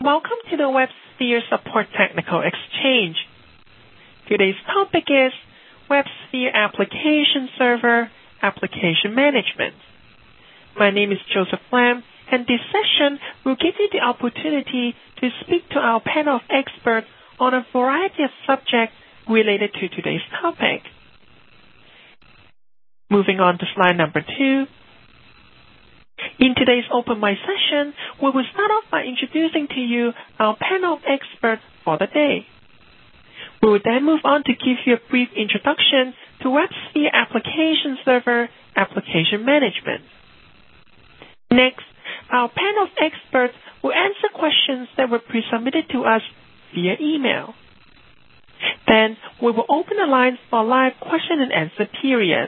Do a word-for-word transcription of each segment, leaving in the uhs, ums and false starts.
Welcome to the WebSphere Support Technical Exchange. Today's topic is WebSphere Application Server Application Management. My name is Joseph Lam, and this session will give you the opportunity to speak to our panel of experts on a variety of subjects related to today's topic. Moving on to slide number two. In today's Open Mic session, we will start off by introducing to you our panel of experts for the day. We will then move on to give you a brief introduction to WebSphere Application Server Application Management. Next, our panel of experts will answer questions that were pre-submitted to us via email. Then, we will open the lines for a live question and answer period.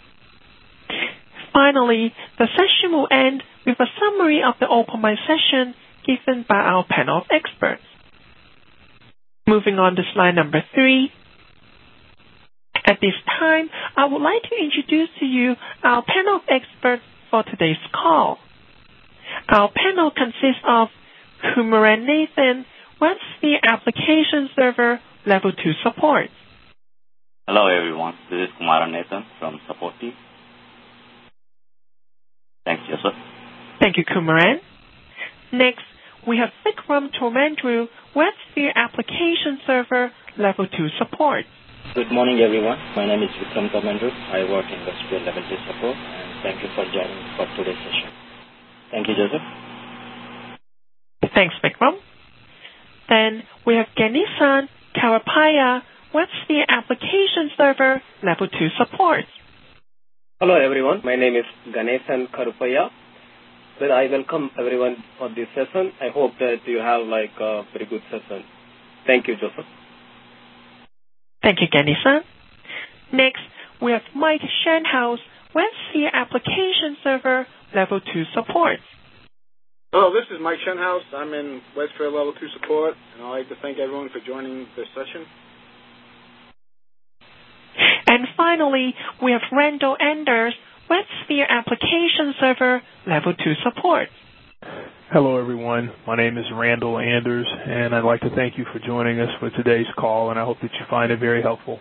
Finally, the session will end with a summary of the Open Mic session given by our panel of experts. Moving on to slide number three. At this time, I would like to introduce to you our panel of experts for today's call. Our panel consists of Kumaran Nathan, WebSphere Application Server Level two Support. Hello everyone, this is Kumaran Nathan from Support Team. Thanks, Joseph. Thank you, Kumaran. Next, we have Vikram Tormendru, WebSphere Application Server Level two Support. Good morning, everyone. My name is Vikram Tormendru. I work in WebSphere Level two Support, and thank you for joining for today's session. Thank you, Joseph. Thanks, Vikram. Then we have Ganesan Karapaya, WebSphere Application Server Level two Support. Hello everyone, my name is Ganesan Karupaya. Well, I welcome everyone for this session. I hope that you have like a very good session. Thank you, Joseph. Thank you, Ganesan. Next, we have Mike Shenhouse, WebSphere Application Server Level two Support. Hello, this is Mike Shenhouse. I'm in WebSphere Level two Support, and I'd like to thank everyone for joining this session. And finally, we have Randall Anders, WebSphere Application Server Level two Support. Hello, everyone. My name is Randall Anders, and I'd like to thank you for joining us for today's call, and I hope that you find it very helpful.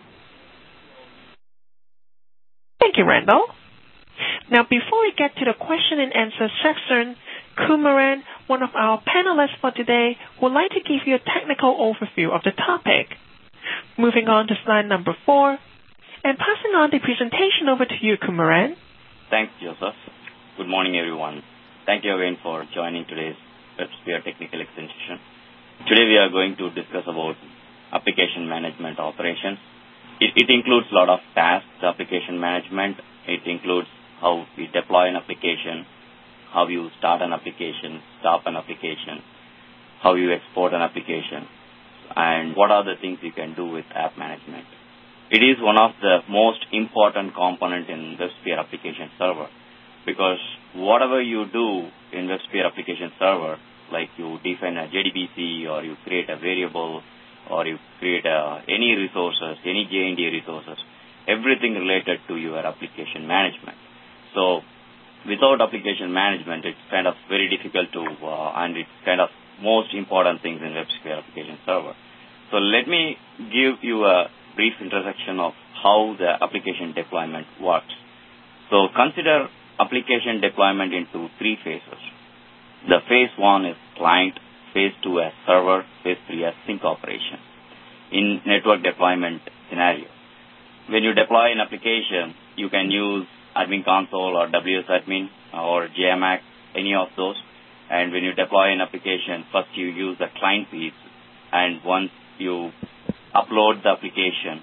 Thank you, Randall. Now, before we get to the question and answer section, Kumaran, one of our panelists for today, would like to give you a technical overview of the topic. Moving on to slide number four. And passing on the presentation over to you, Kumaran. Thanks, Joseph. Good morning, everyone. Thank you again for joining today's WebSphere Technical Extension. Today we are going to discuss about application management operations. It, it includes a lot of tasks, application management. It includes how we deploy an application, how you start an application, stop an application, how you export an application, and what are the things you can do with app management. It is one of the most important component in WebSphere Application Server, because whatever you do in WebSphere Application Server, like you define a J D B C or you create a variable or you create a, any resources, any J and D resources, everything related to your application management. So without application management, it's kind of very difficult to, uh, and it's kind of most important things in WebSphere Application Server. So let me give you a brief introduction of how the application deployment works. So consider application deployment into three phases. The phase one is client, phase two as server, phase three as sync operation. In network deployment scenario, when you deploy an application, you can use Admin Console or W S Admin or J M A C, any of those. And when you deploy an application, first you use the client piece, and once you upload the application,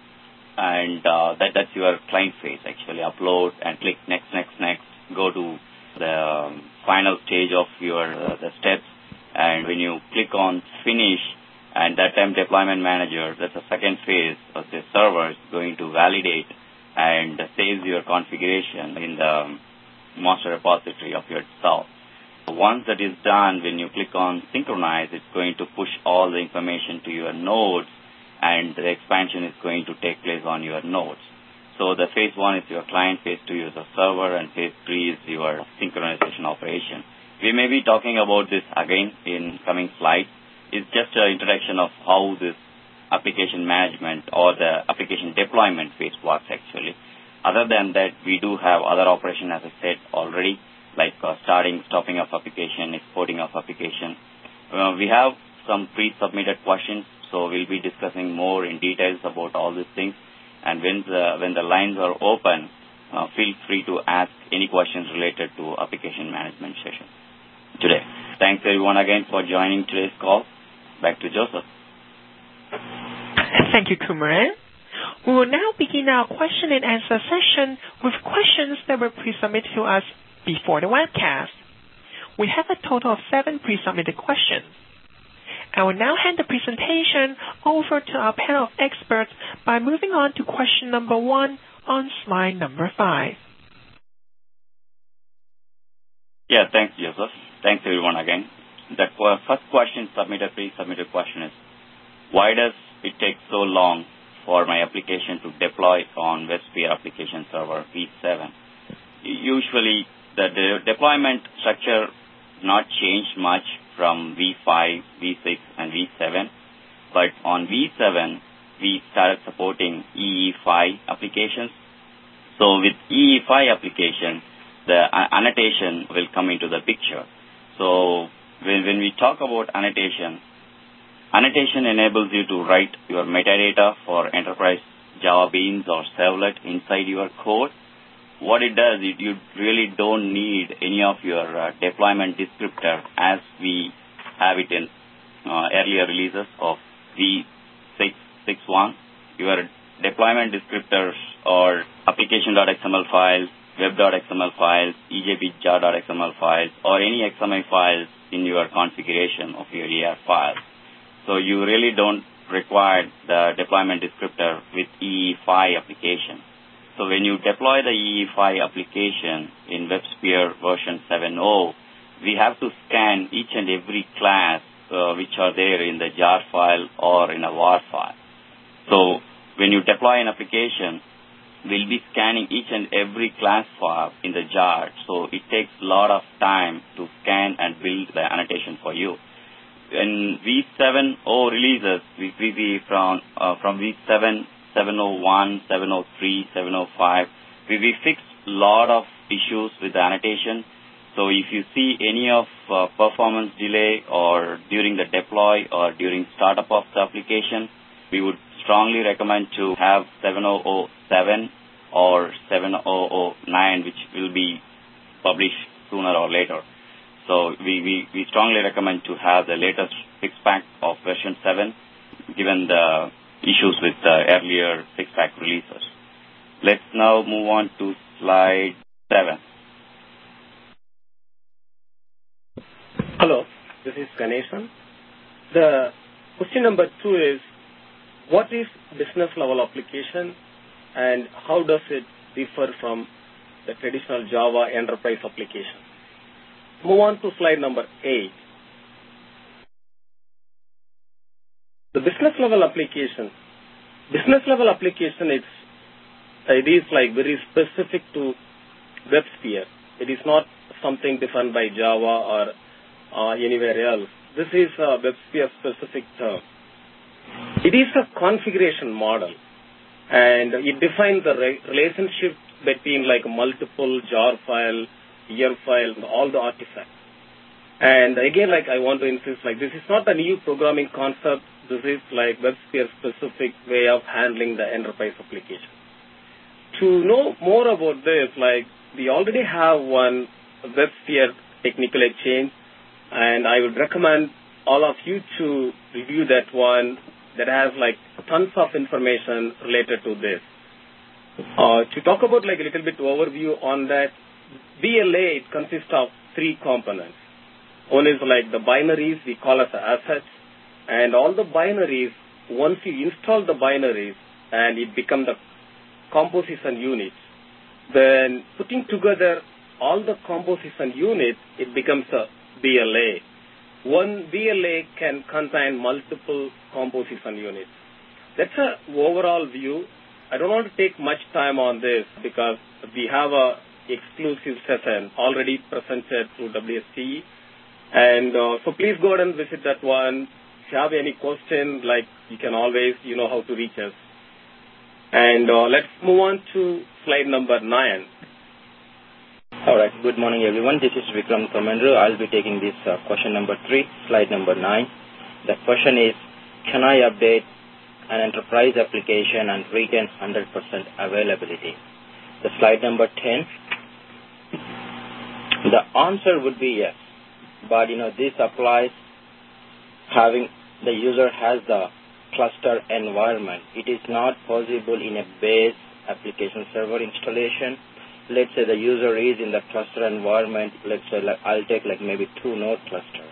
and uh, that, that's your client phase, actually. Upload and click next, next, next. Go to the um, final stage of your uh, the steps, and when you click on finish, and that time deployment manager, that's the second phase of the server, is going to validate and saves your configuration in the master repository of yourself. Once that is done, when you click on synchronize, it's going to push all the information to your nodes, and the expansion is going to take place on your nodes. So the phase one is your client, phase two is the server, and phase three is your synchronization operation. we may be talking about this again in coming slides. It's just an introduction of how this application management or the application deployment phase works actually. Other than that, we do have other operations, as I said already, like uh, starting, stopping of application, exporting of application. Uh, we have some pre-submitted questions, so we'll be discussing more in details about all these things. And when the, when the lines are open, uh, feel free to ask any questions related to application management session today. Thanks everyone again for joining today's call. Back to Joseph. Thank you, Kumaran. We will now begin our question and answer session with questions that were pre-submitted to us before the webcast. We have a total of seven pre-submitted questions. I will now hand the presentation over to our panel of experts by moving on to question number one on slide number five. Yeah, thanks, Joseph. Thanks, everyone, again. The first question submitted, pre-submitted question is, why does it take so long for my application to deploy on WebSphere application server v seven? Usually, the de- deployment structure not changed much from v five, v six, and v seven, but on v seven, we started supporting E E five applications. So with E E five application, the annotation will come into the picture. So when, when we talk about annotation, annotation enables you to write your metadata for enterprise Java Beans or Servlet inside your code. What it does is you really don't need any of your uh, deployment descriptor as we have it in uh, earlier releases of v six point six one. Your deployment descriptors or application.xml files, web.xml files, E J B jar.xml files, or any X M L files in your configuration of your E R files. So you really don't require the deployment descriptor with E E five application. So when you deploy the E E five application in WebSphere version seven point oh, we have to scan each and every class uh, which are there in the jar file or in a war file. So when you deploy an application, we'll be scanning each and every class file in the jar. So it takes a lot of time to scan and build the annotation for you. In v seven point oh releases, we we from uh, from v seven, seven point oh one, seven point oh three, seven point oh five, we, we fixed a lot of issues with the annotation. So if you see any of uh, performance delay or during the deploy or during startup of the application, we would strongly recommend to have seven point oh seven or seven point oh nine, which will be published sooner or later. So we, we, we strongly recommend to have the latest six-pack of version seven, given the issues with the earlier six-pack releases. Let's now move on to slide seven. Hello, this is Ganesan. The question number two is, what is business level application and how does it differ from the traditional Java enterprise application? Move on to slide number eight. The business level application. Business level application, it's, it is like very specific to WebSphere. It is not something defined by Java or uh, anywhere else. This is a WebSphere specific term. It is a configuration model, and it defines the re- relationship between like multiple jar file, year file, all the artifacts. And again, like I want to insist, like this is not a new programming concept. This is like WebSphere specific way of handling the enterprise application. To know more about this, like we already have one WebSphere technical exchange, and I would recommend all of you to review that one that has like tons of information related to this. Uh, to talk about like a little bit overview on that, B L A, it consists of three components. One is like the binaries we call as assets, and all the binaries, once you install the binaries and it becomes the composition units, then putting together all the composition units, it becomes a B L A. One B L A can contain multiple composition units. That's an overall view. I don't want to take much time on this because we have a exclusive session already presented through W S C E And uh, so please go ahead and visit that one. If you have any question, like you can always, you know how to reach us. And uh, let's move on to slide number nine. All right. Good morning, everyone. This is Vikram Kamendra. I'll be taking this uh, question number three, slide number nine. The question is, can I update an enterprise application and retain one hundred percent availability? The slide number ten. The answer would be yes. But, you know, this applies having the user has the cluster environment. It is not possible in a base application server installation. Let's say the user is in the cluster environment. Let's say like I'll take like maybe two node cluster.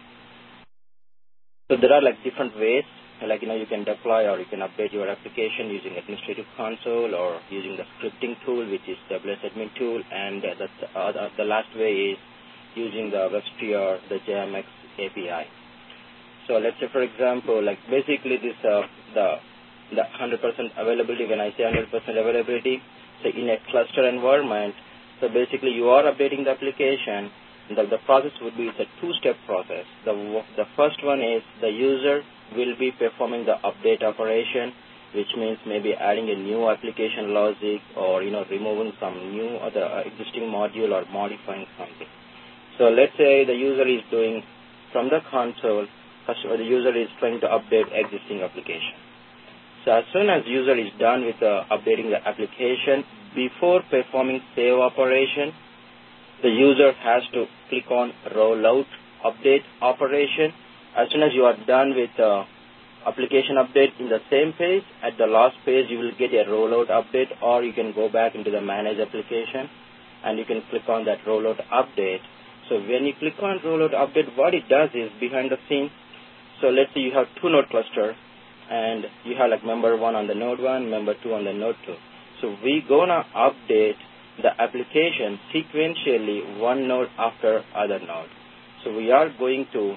So there are like different ways, like, you know, you can deploy or you can update your application using Administrative Console or using the scripting tool, which is W S Admin tool, and the, uh, the last way is using the WebSphere, the J M X A P I. So let's say, for example, like basically this, uh, the, the one hundred percent availability, when I say one hundred percent availability, so in a cluster environment, so basically you are updating the application. The, the process would be, it's a two-step process. The, the first one is the user will be performing the update operation, which means maybe adding a new application logic or, you know, removing some new other uh, existing module or modifying something. So let's say the user is doing from the console, the user is trying to update existing application. So as soon as user is done with uh, updating the application, before performing save operation, the user has to click on rollout update operation. As soon as you are done with uh, application update in the same page, at the last page you will get a rollout update, or you can go back into the manage application and you can click on that rollout update. So when you click on rollout update, what it does is behind the scene, so let's say you have two node cluster and you have like member one on the node one, member two on the node two. So we gonna update the application sequentially one node after other node. So we are going to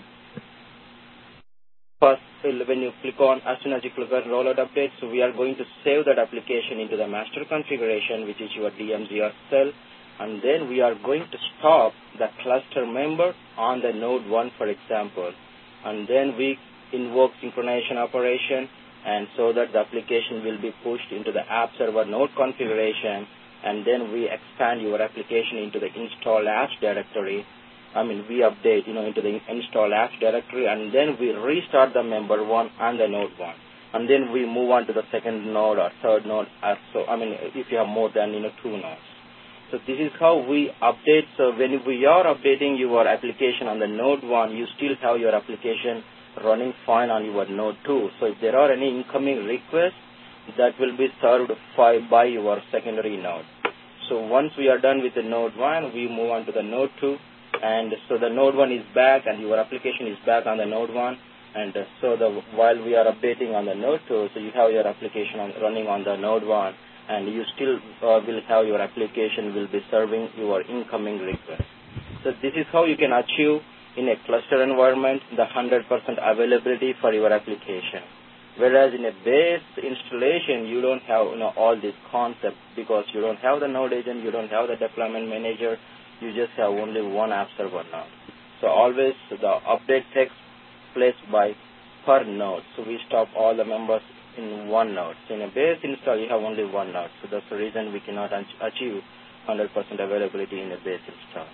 first, when you click on, as soon as you click on rollout update, so we are going to save that application into the master configuration, which is your D M Z or cell, and then we are going to stop the cluster member on the node one, for example, and then we invoke synchronization operation, and so that the application will be pushed into the app server node configuration, and then we expand your application into the install apps directory. I mean, we update, you know, into the install apps directory, and then we restart the member one and the node one. And then we move on to the second node or third node. So, I mean, if you have more than, you know, two nodes. So this is how we update. So when we are updating your application on the node one, you still have your application running fine on your node two. So if there are any incoming requests, that will be served by your secondary node. So once we are done with the node one, we move on to the node two. And so the node one is back and your application is back on the node one. And so the, while we are updating on the node two, so you have your application on, running on the node one, and you still uh, will have your application will be serving your incoming request. So this is how you can achieve in a cluster environment the one hundred percent availability for your application. Whereas in a base installation, you don't have, you know, all these concepts because you don't have the node agent, you don't have the deployment manager, you just have only one app server now. So always the update takes place by per node. So we stop all the members in one node. So in a base install, you have only one node. So that's the reason we cannot achieve one hundred percent availability in a base install.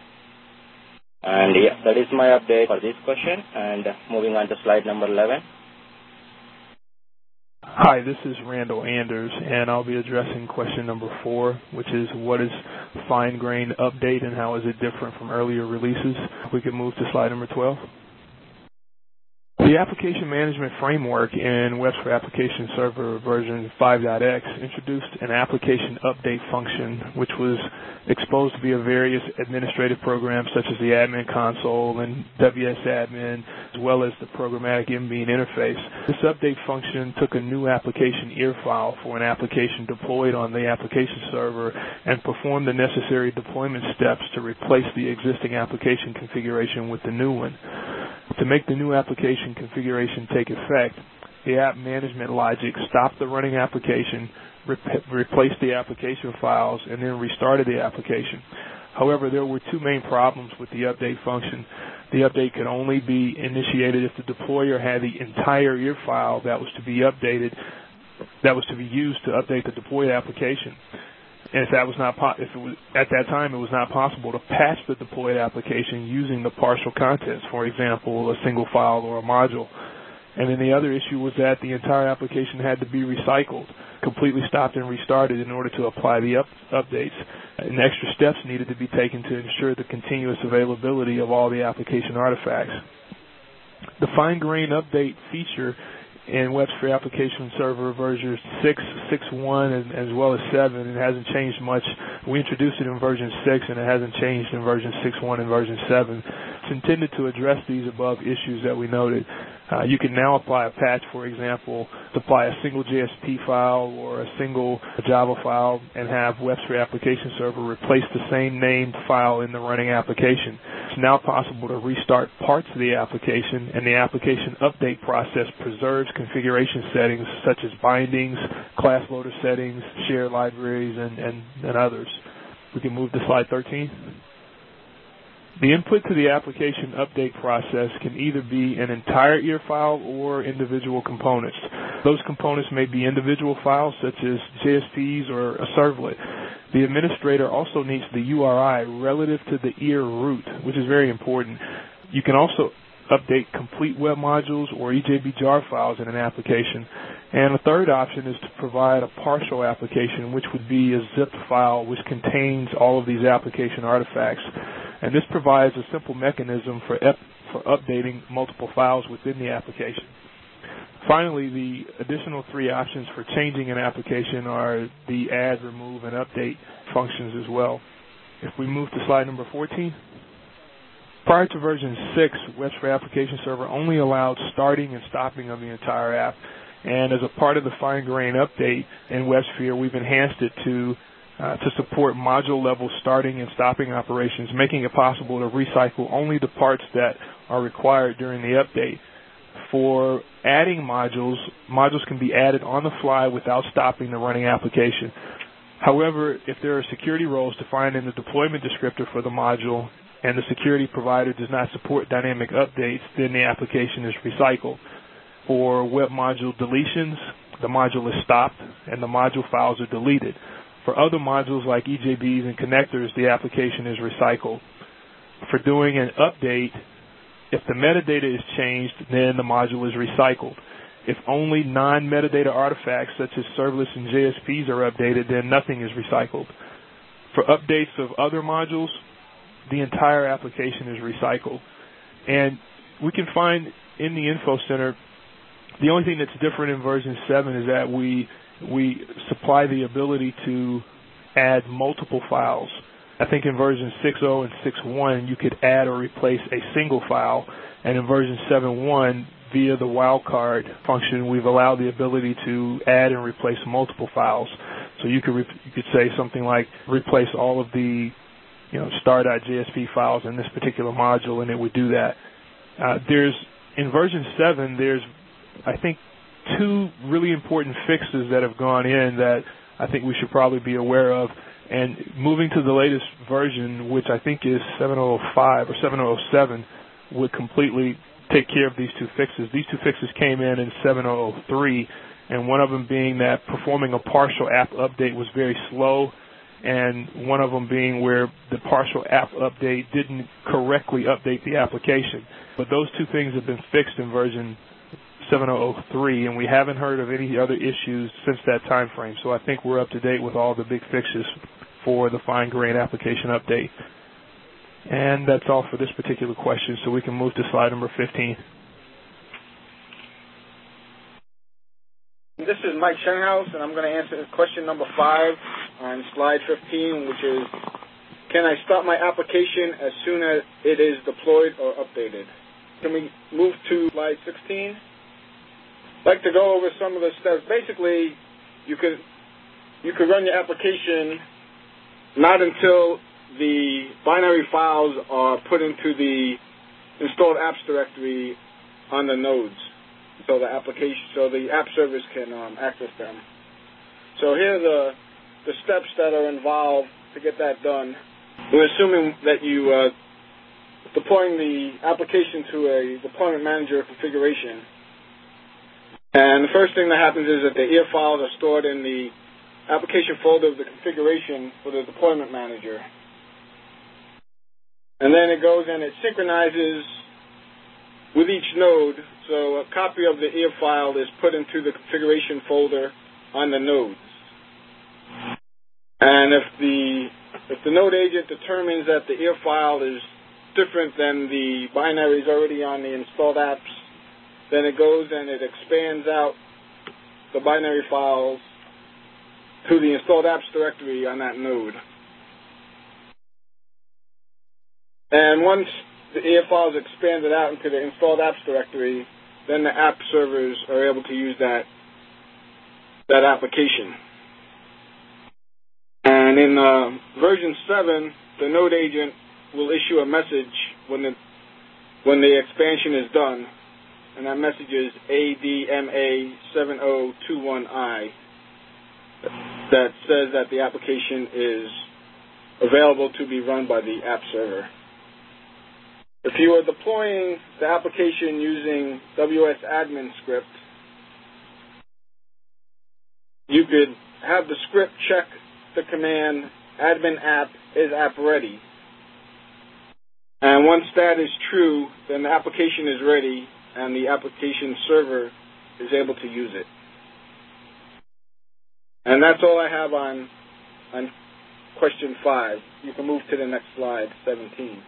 And yeah, that is my update for this question. And moving on to slide number eleven. Hi, this is Randall Anders, and I'll be addressing question number four, which is what is fine-grained update and how is it different from earlier releases? We can move to slide number twelve. The Application Management Framework in WebSphere Application Server version five point x introduced an application update function, which was exposed via various administrative programs such as the Admin Console and W S Admin, as well as the programmatic M Bean interface. This update function took a new application ear file for an application deployed on the application server and performed the necessary deployment steps to replace the existing application configuration with the new one. To make the new application configuration take effect, the app management logic stopped the running application, rep- replaced the application files, and then restarted the application. However, there were two main problems with the update function. The update could only be initiated if the deployer had the entire I R file that was to be updated, that was to be used to update the deployed application. And if that was not, po- if it was at that time, it was not possible to patch the deployed application using the partial contents, for example, a single file or a module. And then the other issue was that the entire application had to be recycled, completely stopped and restarted in order to apply the up- updates. And extra steps needed to be taken to ensure the continuous availability of all the application artifacts. The fine-grained update feature in WebSphere Application Server versions six, six point one, and as well as seven, it hasn't changed much. We introduced it in version six, and it hasn't changed in version six point one and version seven. It's intended to address these above issues that we noted. Uh, you can now apply a patch, for example, to apply a single J S P file or a single Java file and have WebSphere Application Server replace the same named file in the running application. It's now possible to restart parts of the application, and the application update process preserves configuration settings such as bindings, class loader settings, shared libraries, and, and, and others. We can move to slide thirteen. The input to the application update process can either be an entire I R file or individual components. Those components may be individual files such as J S Ps or a servlet. The administrator also needs the U R I relative to the I R root, which is very important. You can also update complete web modules or E J B jar files in an application. And a third option is to provide a partial application, which would be a zipped file which contains all of these application artifacts. And this provides a simple mechanism for, ep- for updating multiple files within the application. Finally, the additional three options for changing an application are the add, remove, and update functions as well. If we move to slide number fourteen. Prior to version six, WebSphere Application Server only allowed starting and stopping of the entire app. And as a part of the fine-grained update in WebSphere, we've enhanced it to Uh, to support module-level starting and stopping operations, making it possible to recycle only the parts that are required during the update. For adding modules, modules can be added on the fly without stopping the running application. However, if there are security roles defined in the deployment descriptor for the module and the security provider does not support dynamic updates, then the application is recycled. For web module deletions, the module is stopped and the module files are deleted. For other modules like E J Bs and connectors, the application is recycled. For doing an update, if the metadata is changed, then the module is recycled. If only non-metadata artifacts such as servlets and J S Ps are updated, then nothing is recycled. For updates of other modules, the entire application is recycled. And we can find in the Info Center, the only thing that's different in version seven is that we we supply the ability to add multiple files. I think in version six point oh and six point one, you could add or replace a single file. And in version seven point one, via the wildcard function, we've allowed the ability to add and replace multiple files. So you could re- you could say something like replace all of the you know star.jsp files in this particular module, and it would do that. Uh, there's in version seven, there's I think two really important fixes that have gone in that I think we should probably be aware of. And moving to the latest version, which I think is seven point oh five or seven point oh seven, would completely take care of these two fixes. These two fixes came in in seven point oh three, and one of them being that performing a partial app update was very slow, and one of them being where the partial app update didn't correctly update the application. But those two things have been fixed in version seven point oh three, and we haven't heard of any other issues since that time frame. So I think we're up to date with all the big fixes for the fine-grained application update. And that's all for this particular question, so we can move to slide number fifteen. This is Mike Shenhouse, and I'm going to answer question number five on slide fifteen, which is, can I start my application as soon as it is deployed or updated? Can we move to slide sixteen? I'd like to go over some of the steps. Basically, you could you could run your application not until the binary files are put into the installed apps directory on the nodes, so the application, so the app servers can um, access them. So here are the the steps that are involved to get that done. We're assuming that you uh, deploying the application to a deployment manager configuration. And the first thing that happens is that the E A files are stored in the application folder of the configuration for the deployment manager. And then it goes and it synchronizes with each node. So a copy of the E A file is put into the configuration folder on the nodes. And if the if the node agent determines that the E A file is different than the binaries already on the installed apps, then it goes and it expands out the binary files to the installed apps directory on that node. And once the E A file is expanded out into the installed apps directory, then the app servers are able to use that that application. And in uh, version seven, the node agent will issue a message when the when the expansion is done, and that message is A D M A seven zero two one I. That says that the application is available to be run by the app server. If you are deploying the application using W S admin script, you could have the script check the command admin app is app ready. And once that is true, then the application is ready and the application server is able to use it. And that's all I have on, on question five. You can move to the next slide, seventeen.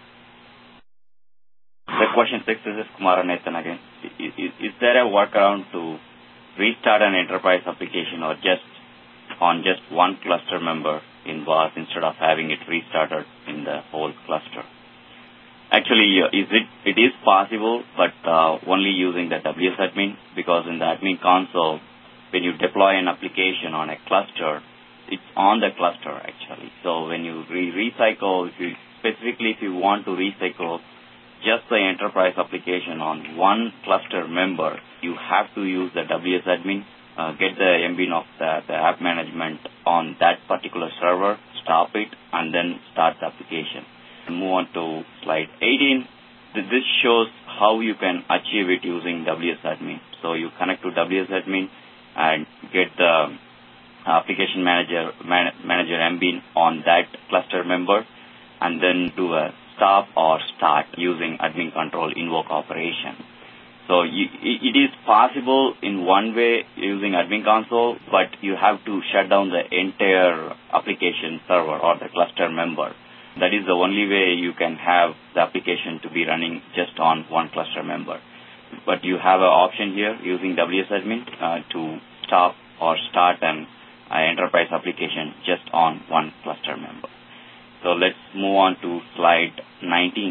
The question six, this is Kumar Nathan again. Is, is, is there a workaround to restart an enterprise application or just on just one cluster member in V A S instead of having it restarted in the whole cluster? Actually, uh, is it, it is possible, but uh, only using the W S admin, because in the admin console, when you deploy an application on a cluster, it's on the cluster actually. So when you re- recycle, if you, specifically if you want to recycle just the enterprise application on one cluster member, you have to use the W S admin, uh, get the M B I N of the, the app management on that particular server, stop it, and then start the application. Move on to slide eighteen. This shows how you can achieve it using W S admin. So you connect to W S admin and get the application manager man, manager M B I N on that cluster member, and then do a stop or start using admin control invoke operation. So you, it is possible in one way using admin console, but you have to shut down the entire application server or the cluster member. That is the only way you can have the application to be running just on one cluster member. But you have an option here using W S admin uh, to stop or start an uh, enterprise application just on one cluster member. So let's move on to slide nineteen.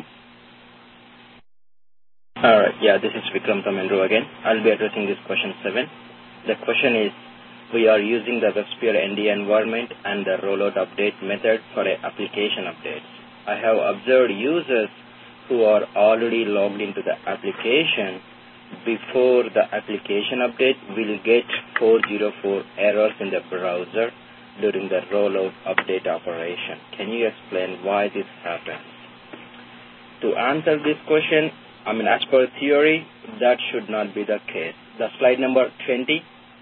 All right. Yeah, this is Vikram from Enro again. I'll be addressing this question seven. The question is, we are using the WebSphere N D environment and the rollout update method for application updates. I have observed users who are already logged into the application before the application update will get four oh four errors in the browser during the rollout update operation. Can you explain why this happens? To answer this question, I mean, as per theory, that should not be the case. The slide number twenty.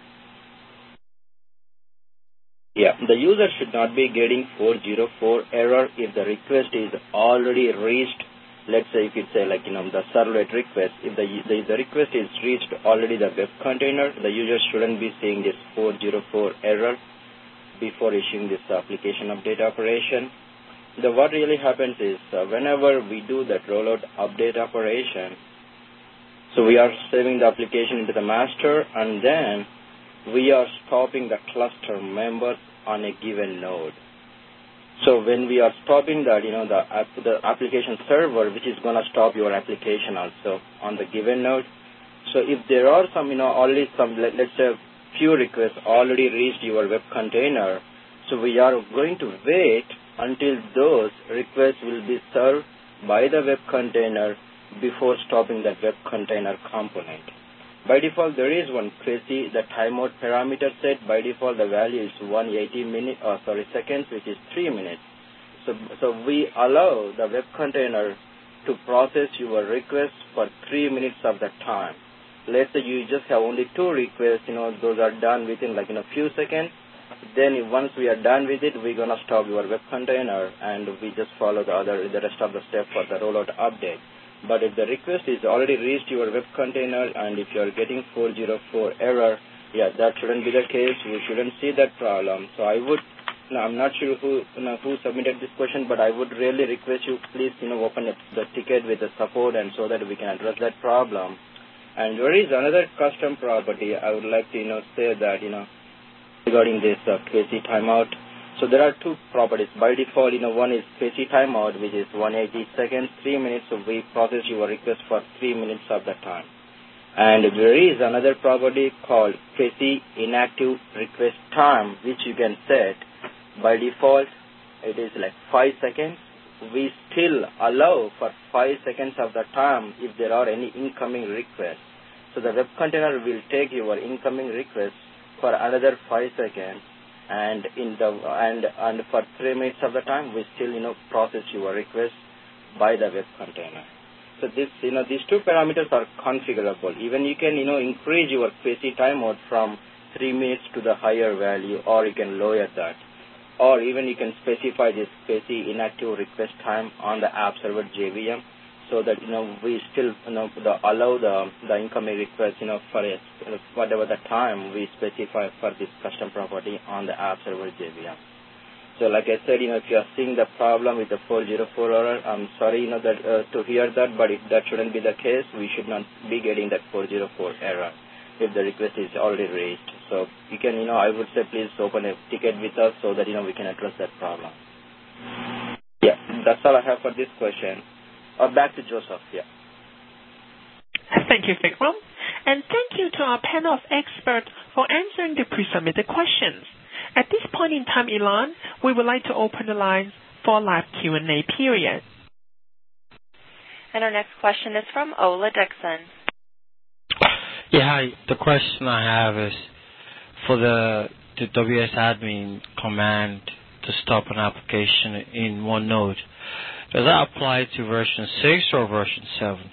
Yeah, the user should not be getting four oh four error if the request is already reached. Let's say if it's a, like, you know, the servlet request, if the, the, the request is reached already the web container, the user shouldn't be seeing this four oh four error before issuing this application update operation. The, what really happens is uh, whenever we do that rollout update operation, so we are saving the application into the master, and then we are stopping the cluster members on a given node. So when we are stopping that, you know, the, app, the application server, which is going to stop your application also on the given node. So if there are some, you know, already some, let, let's say, few requests already reached your web container, so we are going to wait until those requests will be served by the web container before stopping that web container component. By default, there is one crazy, the timeout parameter set. By default, the value is one hundred eighty minutes, or sorry, seconds, which is three minutes. So, so we allow the web container to process your request for three minutes of the time. Let's say you just have only two requests, you know, those are done within like in a few seconds. Then once we are done with it, we're going to stop your web container and we just follow the other, the rest of the step for the rollout update. But if the request is already reached your web container and if you're getting four oh four error, yeah, that shouldn't be the case. We shouldn't see that problem. So I would, no, I'm not sure who you know, who submitted this question, but I would really request you please, you know, open up the ticket with the support and so that we can address that problem. And there is another custom property I would like to, you know, say that, you know, regarding this uh, K C timeout. So there are two properties. By default, you know, one is K C timeout, which is one hundred eighty seconds, three minutes, so we process your request for three minutes of the time. And there is another property called K C inactive request time, which you can set. By default, it is like five seconds. We still allow for five seconds of the time if there are any incoming requests. So the web container will take your incoming request for another five seconds, and in the and and for three minutes of the time, we still you know process your request by the web container. So this you know these two parameters are configurable. Even you can you know increase your K C timeout from three minutes to the higher value, or you can lower that, or even you can specify this K C inactive request time on the app server J V M, so that you know we still you know the, allow the the incoming request you know for a, whatever the time we specify for this custom property on the app server J V M. So like I said, you know if you are seeing the problem with the four oh four error, I'm sorry you know that uh, to hear that, but if that shouldn't be the case, we should not be getting that four oh four error if the request is already raised. So you can you know I would say please open a ticket with us so that you know we can address that problem. Yeah, that's all I have for this question. Uh, back to Joseph, yeah. Thank you, Vikram. And thank you to our panel of experts for answering the pre-submitted questions. At this point in time, Ilan, we would like to open the lines for live Q and A period. And our next question is from Ola Dixon. Yeah, hi. The question I have is for the, the W S admin command to stop an application in OneNote. Does that apply to version six or version seven?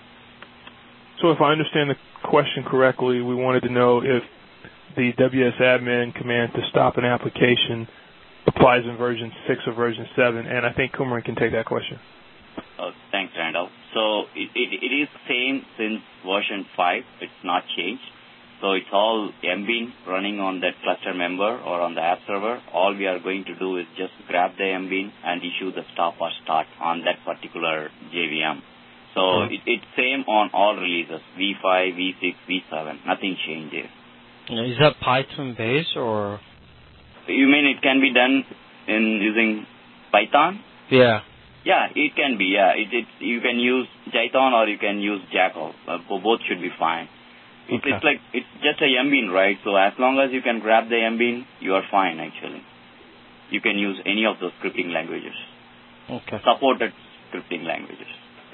So if I understand the question correctly, we wanted to know if the W S admin command to stop an application applies in version six or version seven, and I think Kumaran can take that question. Uh, thanks, Randall. So it, it, it is same since version five. It's not changed. So it's all M B I N running on that cluster member or on the app server. All we are going to do is just grab the M B I N and issue the stop or start on that particular J V M. So mm-hmm. it, it's same on all releases, V five, V six, V seven. Nothing changes. Is that Python based or? You mean it can be done in using Python? Yeah. Yeah, it can be. Yeah, it, it you can use Python or you can use Jackal. Uh, both should be fine. It's, okay. it's like it's just a M B I N, right? So as long as you can grab the M B I N, you are fine. Actually, you can use any of those scripting languages. Okay. Supported scripting languages.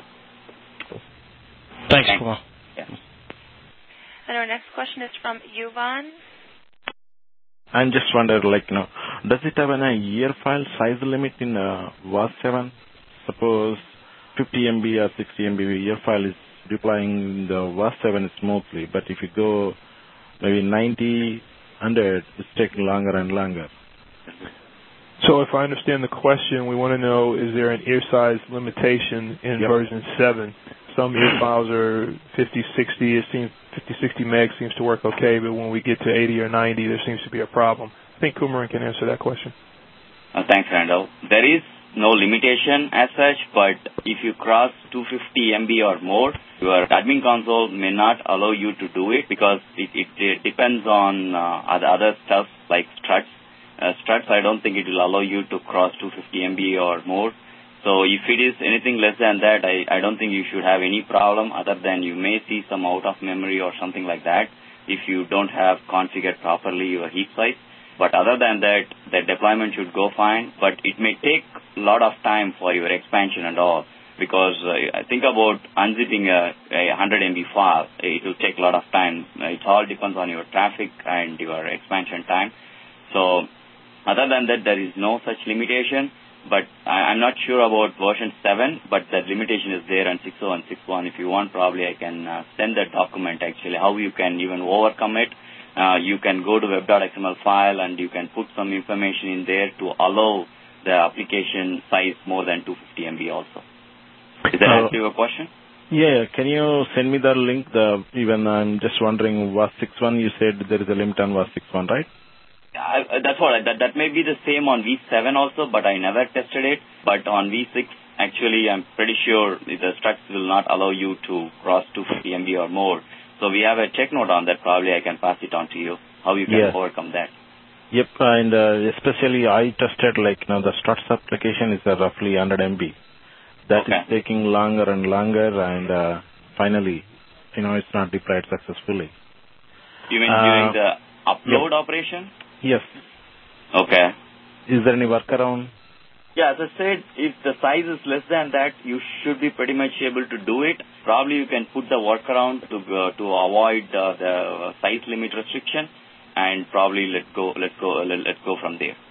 Thanks, Kumar. Yeah. And our next question is from Yuvan. I just wondered, like, you know, does it have a year file size limit in uh, W A S seven? Suppose fifty M B or sixty M B year file is deploying the W A S seven smoothly, but if you go maybe ninety, one hundred, it's taking longer and longer. So if I understand the question, we want to know, is there an ear size limitation in yep. version seven? Some ear files are fifty, sixty, it seems fifty, sixty megs seems to work okay, but when we get to eighty or ninety, there seems to be a problem. I think Kumaran can answer that question. Uh, thanks, Randall. There is no limitation as such, but if you cross two hundred fifty M B or more, your admin console may not allow you to do it because it, it, it depends on uh, other, other stuff like struts. Uh, struts, I don't think it will allow you to cross two hundred fifty M B or more. So if it is anything less than that, I, I don't think you should have any problem other than you may see some out of memory or something like that if you don't have configured properly your heap size. But other than that, the deployment should go fine, but it may take a lot of time for your expansion and all because uh, think about unzipping a, a one hundred M B file. It will take a lot of time. It all depends on your traffic and your expansion time. So other than that, there is no such limitation. but I, I'm not sure about version seven, but that limitation is there on six point oh and six point one. If you want, probably I can uh, send that document actually, how you can even overcome it. Uh, you can go to web.xml file and you can put some information in there to allow the application size more than two hundred fifty megabytes also. Is that uh, answer your question? Yeah, can you send me the link? The even I'm just wondering, was six point one, you said there is a limit on was six point one, right? Uh, that's what, I, that, that may be the same on V seven also, but I never tested it. But on V six, actually, I'm pretty sure the structs will not allow you to cross two hundred fifty megabytes or more. So we have a check note on that. Probably I can pass it on to you, how you can yeah. overcome that. Yep, and uh, especially I tested, like, you know, the struts application is uh, roughly one hundred megabytes. That okay. is taking longer and longer, and uh, finally, you know, it's not deployed successfully. You mean uh, during the upload yep. operation? Yes. Okay. Is there any workaround? Yeah, as I said, if the size is less than that, you should be pretty much able to do it. Probably you can put the workaround to uh, to avoid uh, the size limit restriction, and probably let go, let go, let, let go from there.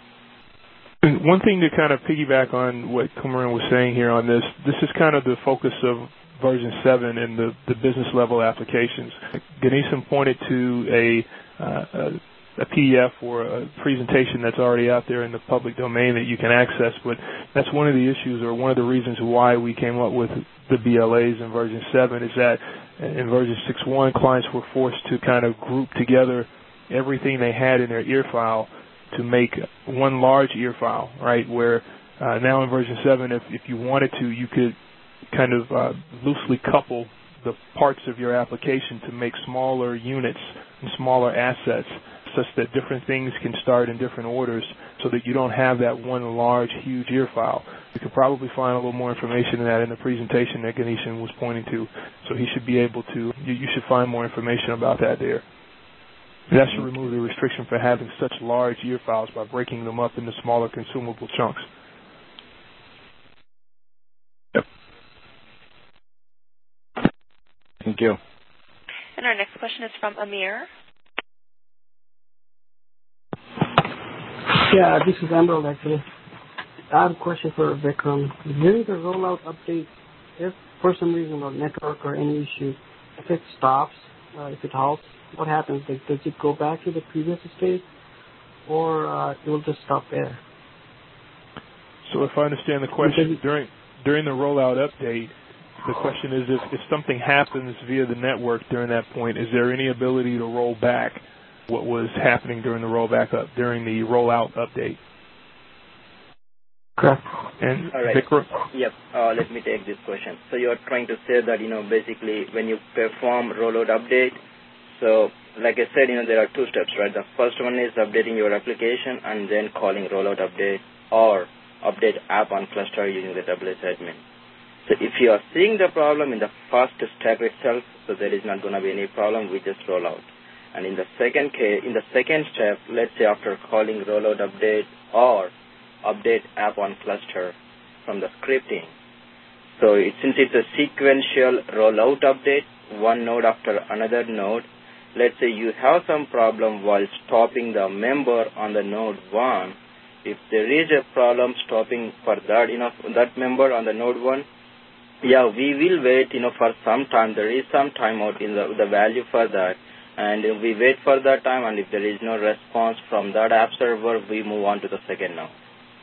One thing to kind of piggyback on what Kumaran was saying here on this, this is kind of the focus of version seven and the, the business level applications. Ganesan pointed to a, uh, a a P D F or a presentation that's already out there in the public domain that you can access, but that's one of the issues or one of the reasons why we came up with the B L As in version seven is that in version six point one, clients were forced to kind of group together everything they had in their ear file to make one large ear file, right, where uh, now in version seven, if, if you wanted to, you could kind of uh, loosely couple the parts of your application to make smaller units and smaller assets, such that different things can start in different orders so that you don't have that one large, huge ear file. You can probably find a little more information in that in the presentation that Ganesan was pointing to. So he should be able to, you, you should find more information about that there. That should remove the restriction for having such large ear files by breaking them up into smaller consumable chunks. Yep. Thank you. And our next question is from Amir. Yeah, this is Emerald actually. I have a question for Vikram. During the rollout update, if for some reason or network or any issue, if it stops, uh, if it halts, what happens? Like, does it go back to the previous state, or uh, it will just stop there? So if I understand the question, during during the rollout update, the question is if, if something happens via the network during that point, is there any ability to roll back what was happening during the rollback up during the rollout update? Correct. And all right. Vikram? Yep. Uh, let me take this question. So you're trying to say that, you know, basically when you perform rollout update, so like I said, you know, there are two steps, right? The first one is updating your application and then calling rollout update or update app on cluster using the W S admin. So if you are seeing the problem in the first step itself, so there is not going to be any problem, we just roll out. And in the second case, in the second step, let's say after calling rollout update or update app on cluster from the scripting. So it, since it's a sequential rollout update, one node after another node, let's say you have some problem while stopping the member on the node one. If there is a problem stopping for that, you know, that member on the node one, yeah, we will wait, you know, for some time. There is some timeout in the, the value for that. And we wait for that time, and if there is no response from that app server, we move on to the second node.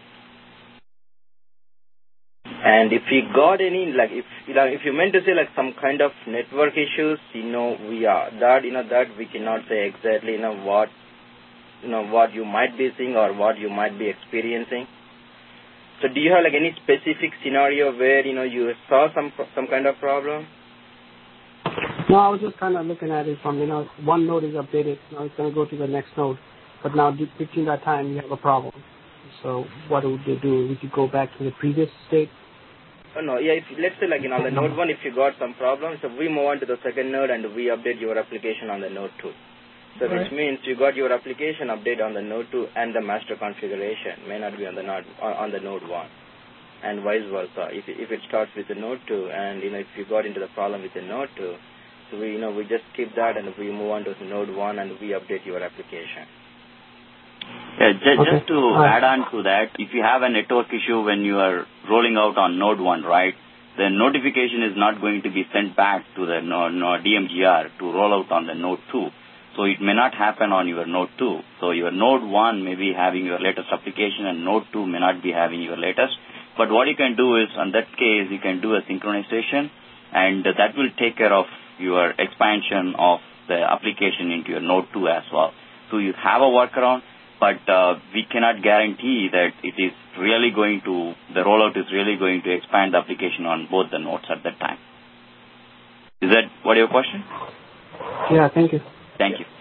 And if we got any, like, if you know, if you meant to say like some kind of network issues, you know, we are that, you know, that we cannot say exactly, you know, what, you know, what you might be seeing or what you might be experiencing. So, do you have like any specific scenario where, you know, you saw some some kind of problem? No, I was just kind of looking at it from, you know, one node is updated, now it's going to go to the next node, but now between that time you have a problem. So what would they do? Would you go back to the previous state? Oh, no, yeah, if, let's say like, you know, on the node one, if you got some problems, so we move on to the second node and we update your application on the node two. So right. Which means you got your application update on the node two and the master configuration may not be on the node, on the node one. And vice versa. If, if it starts with the node two and, you know, if you got into the problem with the node two, so we, you know, we just skip that and we move on to node one and we update your application. Yeah, just, okay. just to uh, add on to that, if you have a network issue when you are rolling out on Node one, right, the notification is not going to be sent back to the no, no, D M G R to roll out on the Node two. So it may not happen on your Node two. So your Node one may be having your latest application and Node two may not be having your latest. But what you can do is, in that case, you can do a synchronization, and that will take care of your expansion of the application into your Node two as well. So you have a workaround, but uh, we cannot guarantee that it is really going to, the rollout is really going to expand the application on both the nodes at that time. Is that what your question? Yeah, thank you. Thank you.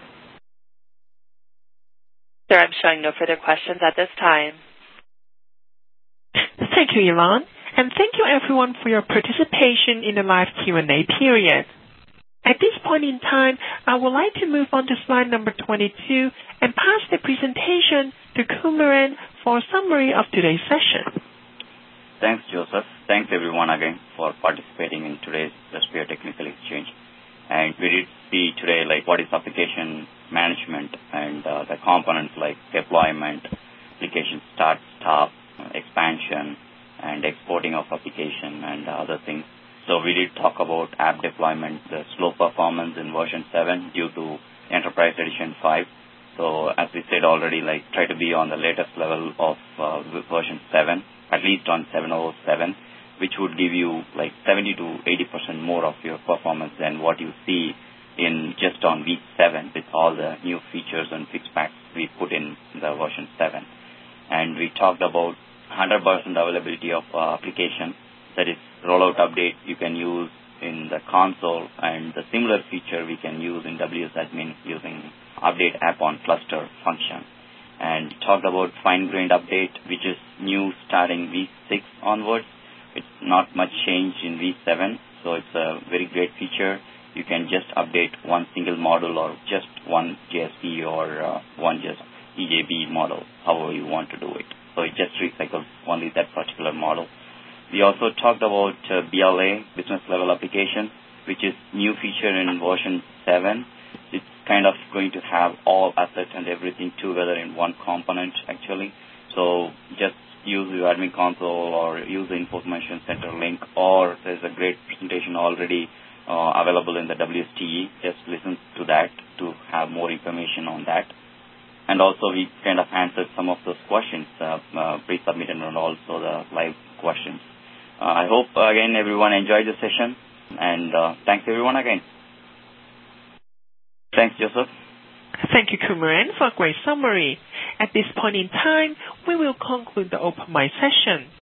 Sir, I'm showing no further questions at this time. Thank you, Ilan. And thank you, everyone, for your participation in the live Q and A period. At this point in time, I would like to move on to slide number twenty-two and pass the presentation to Kumaran for a summary of today's session. Thanks, Joseph. Thanks, everyone, again, for participating in today's WebSphere Technical Exchange. And we did see today, like, what is application management and uh, the components like deployment, application start, stop, expansion, and exporting of application and other things. So we did talk about app deployment, the slow performance in version seven due to Enterprise Edition five. So as we said already, like try to be on the latest level of uh, version seven, at least on seven oh seven, which would give you like seventy to eighty percent more of your performance than what you see in just on week seven with all the new features and fix packs we put in the version seven. And we talked about one hundred percent availability of uh, application, that is rollout update you can use in the console, and the similar feature we can use in W S Admin using update app on cluster function. And talked about fine-grained update, which is new starting week six onwards. It's not much change in week seven, so it's a very great feature. You can just update one single model or just one J S P or uh, one just E J B model, however you want to do it. So it just recycles only that particular model. We also talked about uh, B L A, business level application, which is new feature in version seven. It's kind of going to have all assets and everything together in one component, actually. So just use your admin console or use the information center link, or there's a great presentation already uh, available in the W S T E. Just listen to that to have more information on that. And also we kind of answered some of those questions uh, uh, pre-submitted and also the live questions. Uh, I hope, uh, again, everyone enjoyed the session, and uh, thanks, everyone, again. Thanks, Joseph. Thank you, Kumaran, for a great summary. At this point in time, we will conclude the Open Mic session.